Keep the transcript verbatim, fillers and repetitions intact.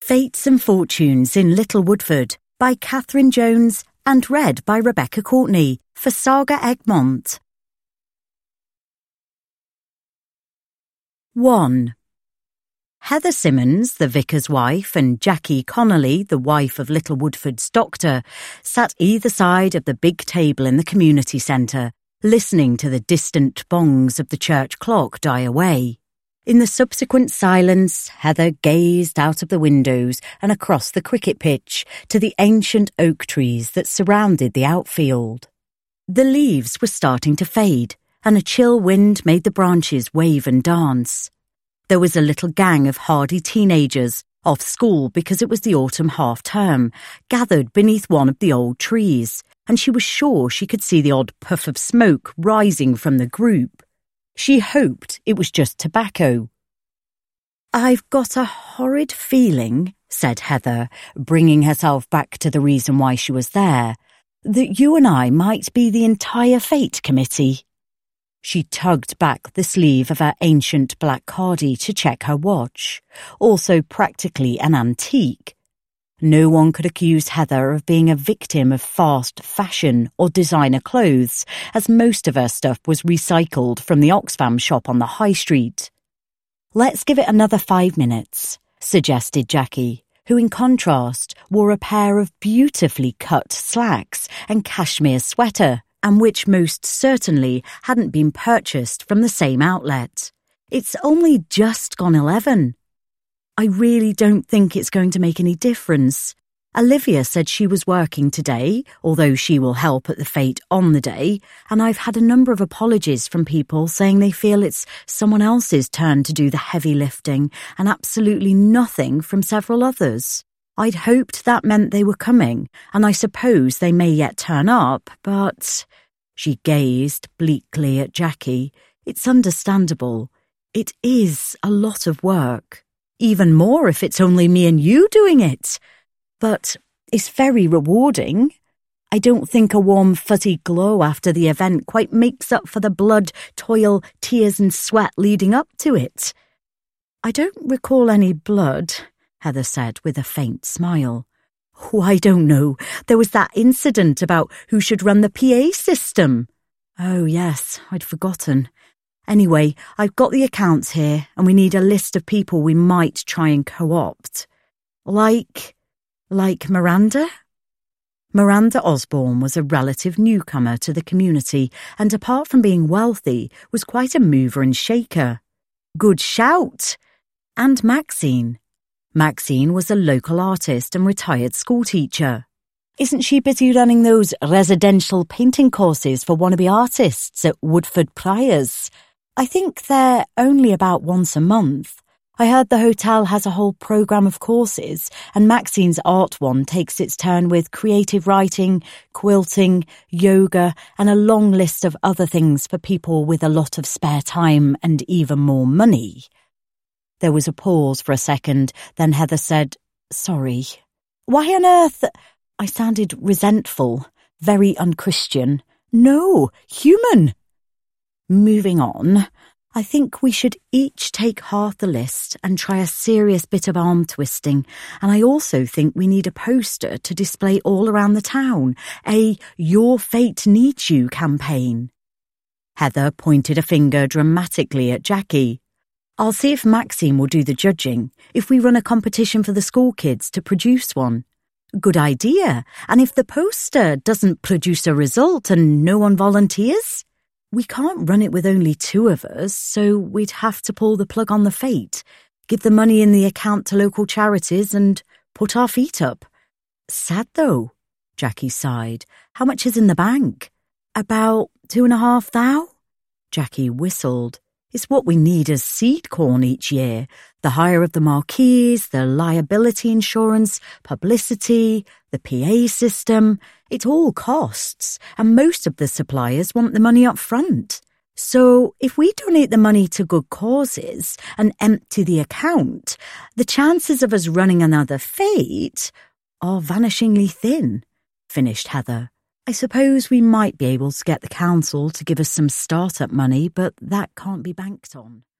Fates and Fortunes in Little Woodford by Catherine Jones and read by Rebecca Courtney for Saga Egmont. one. Heather Simmons, the vicar's wife, and Jackie Connolly, the wife of Little Woodford's doctor, sat either side of the big table in the community centre, listening to the distant bongs of the church clock die away. In the subsequent silence, Heather gazed out of the windows and across the cricket pitch to the ancient oak trees that surrounded the outfield. The leaves were starting to fade, and a chill wind made the branches wave and dance. There was a little gang of hardy teenagers, off school because it was the autumn half-term, gathered beneath one of the old trees, and she was sure she could see the odd puff of smoke rising from the group. She hoped it was just tobacco. "I've got a horrid feeling," said Heather, bringing herself back to the reason why she was there, "that you and I might be the entire fate committee." She tugged back the sleeve of her ancient black cardie to check her watch, also practically an antique. No one could accuse Heather of being a victim of fast fashion or designer clothes, as most of her stuff was recycled from the Oxfam shop on the high street. "Let's give it another five minutes, suggested Jackie, who in contrast wore a pair of beautifully cut slacks and cashmere sweater, and which most certainly hadn't been purchased from the same outlet. "It's only just gone eleven. I really don't think it's going to make any difference. Olivia said she was working today, although she will help at the fete on the day, and I've had a number of apologies from people saying they feel it's someone else's turn to do the heavy lifting, and absolutely nothing from several others. I'd hoped that meant they were coming, and I suppose they may yet turn up, but..." She gazed bleakly at Jackie. "It's understandable. It is a lot of work. Even more if it's only me and you doing it. But it's very rewarding. I don't think a warm fuzzy glow after the event quite makes up for the blood, toil, tears and sweat leading up to it." "I don't recall any blood," Heather said with a faint smile. "Oh, I don't know. There was that incident about who should run the P A system." "Oh, yes, I'd forgotten. Anyway, I've got the accounts here, and we need a list of people we might try and co-opt. Like... like Miranda?" Miranda Osborne was a relative newcomer to the community, and apart from being wealthy, was quite a mover and shaker. "Good shout!" And Maxine. Maxine was a local artist and retired schoolteacher. "Isn't she busy running those residential painting courses for wannabe artists at Woodford Priors? I think they're only about once a month. I heard the hotel has a whole programme of courses, and Maxine's art one takes its turn with creative writing, quilting, yoga, and a long list of other things for people with a lot of spare time and even more money." There was a pause for a second, then Heather said, "Sorry." "Why on earth—" I sounded resentful, very unchristian. "No, human." Moving on, I think we should each take half the list and try a serious bit of arm twisting, and I also think we need a poster to display all around the town, a "Your Fate Needs You" campaign. Heather pointed a finger dramatically at Jackie. "I'll see if Maxine will do the judging, if we run a competition for the school kids to produce one." "Good idea, and if the poster doesn't produce a result and no one volunteers?" "We can't run it with only two of us, so we'd have to pull the plug on the fete, give the money in the account to local charities and put our feet up." "Sad though," Jackie sighed. "How much is in the bank?" "About two and a half thou?" Jackie whistled. "It's what we need as seed corn each year. The hire of the marquees, the liability insurance, publicity, the P A system. It all costs, and most of the suppliers want the money up front. So if we donate the money to good causes and empty the account, the chances of us running another fete are vanishingly thin," finished Heather. "I suppose we might be able to get the council to give us some start-up money, but that can't be banked on."